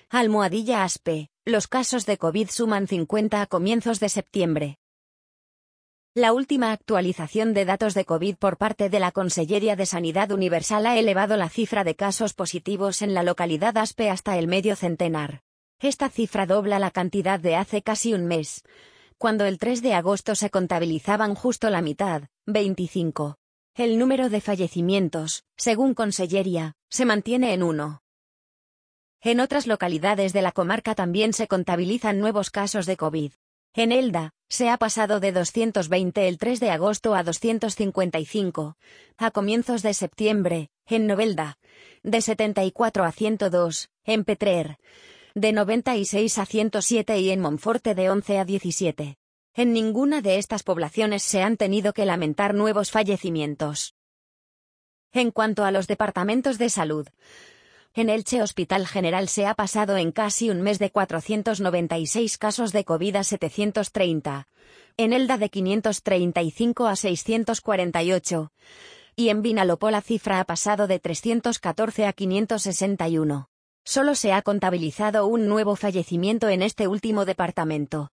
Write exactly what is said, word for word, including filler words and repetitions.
Almohadilla ASPE, los casos de COVID suman cincuenta a comienzos de septiembre. La última actualización de datos de COVID por parte de la Conselleria de Sanidad Universal ha elevado la cifra de casos positivos en la localidad ASPE hasta el medio centenar. Esta cifra dobla la cantidad de hace casi un mes, cuando el tres de agosto se contabilizaban justo la mitad, veinticinco. El número de fallecimientos, según Conselleria, se mantiene en uno. En otras localidades de la comarca también se contabilizan nuevos casos de COVID. En Elda, se ha pasado de doscientos veinte el tres de agosto a doscientos cincuenta y cinco, a comienzos de septiembre. En Novelda, de setenta y cuatro a ciento dos, en Petrer, de noventa y seis a ciento siete y en Monforte de once a diecisiete. En ninguna de estas poblaciones se han tenido que lamentar nuevos fallecimientos. En cuanto a los departamentos de salud, en Elche Hospital General se ha pasado en casi un mes de cuatrocientos noventa y seis casos de COVID a setecientos treinta, en Elda de quinientos treinta y cinco a seiscientos cuarenta y ocho, y en Vinalopó la cifra ha pasado de trescientos catorce a quinientos sesenta y uno. Solo se ha contabilizado un nuevo fallecimiento en este último departamento.